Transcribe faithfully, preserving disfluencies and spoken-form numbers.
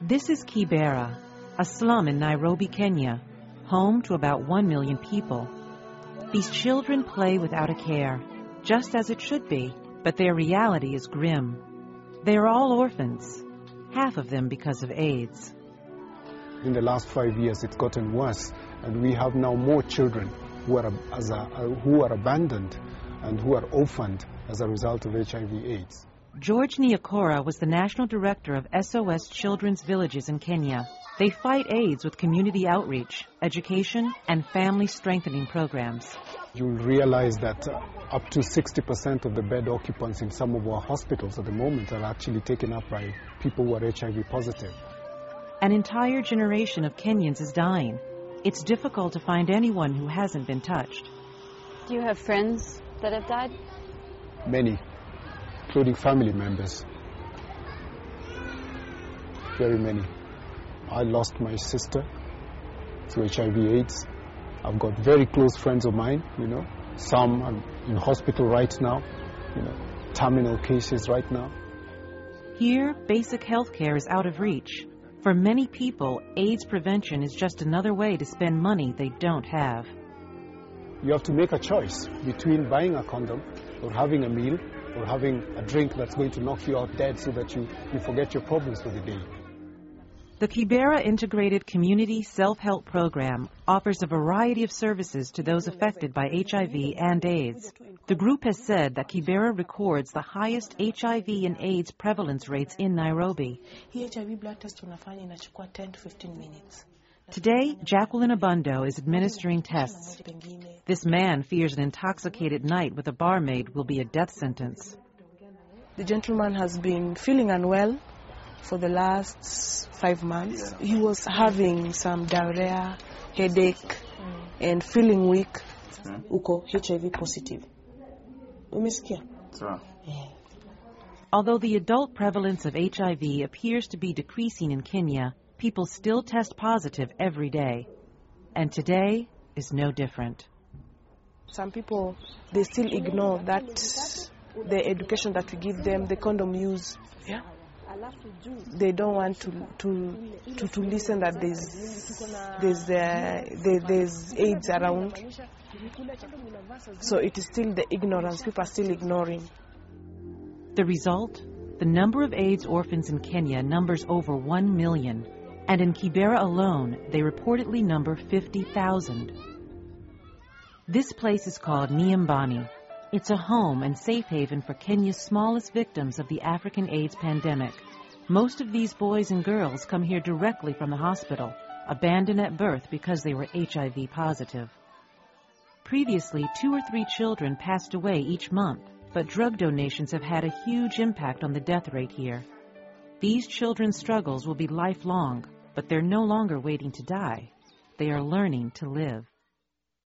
This is Kibera, a slum in Nairobi, Kenya, home to about one million people. These children play without a care, just as it should be, but their reality is grim. They are all orphans, half of them because of AIDS. In the last five years, it's gotten worse, and we have now more children who are, as a, who are abandoned and who are orphaned as a result of H I V AIDS. George Nyakora was the national director of S O S Children's Villages in Kenya. They fight AIDS with community outreach, education, and family strengthening programs. You'll realize that uh, up to sixty percent of the bed occupants in some of our hospitals at the moment are actually taken up by people who are H I V positive. An entire generation of Kenyans is dying. It's difficult to find anyone who hasn't been touched. Do you have friends that have died? Many, including family members. Very many. I lost my sister to H I V AIDS. I've got very close friends of mine, you know. Some are in hospital right now, you know, terminal cases right now. Here, basic health care is out of reach. For many people, AIDS prevention is just another way to spend money they don't have. You have to make a choice between buying a condom or having a meal or having a drink that's going to knock you out dead so that you, you forget your problems for the day. The Kibera Integrated Community Self-Help Program offers a variety of services to those affected by H I V and AIDS. The group has said that Kibera records the highest H I V and AIDS prevalence rates in Nairobi. H I V blood test unafanya inachukua ten to fifteen minutes. Today, Jacqueline Abundo is administering tests. This man fears an intoxicated night with a barmaid will be a death sentence. The gentleman has been feeling unwell for the last five months. He was having some diarrhea, headache, and feeling weak. Uko H I V positive. Umesikia? Although the adult prevalence of H I V appears to be decreasing in Kenya, people still test positive every day. And today is no different. Some people, they still ignore that, the education that we give them, the condom use. Yeah. They don't want to to to, to listen that there's there's uh, there, there's AIDS around. So it is still the ignorance. People are still ignoring. The result? The number of AIDS orphans in Kenya numbers over one million. And in Kibera alone, they reportedly number fifty thousand. This place is called Niambani. It's a home and safe haven for Kenya's smallest victims of the African AIDS pandemic. Most of these boys and girls come here directly from the hospital, abandoned at birth because they were H I V positive. Previously, two or three children passed away each month, but drug donations have had a huge impact on the death rate here. These children's struggles will be lifelong, but they're no longer waiting to die. They are learning to live.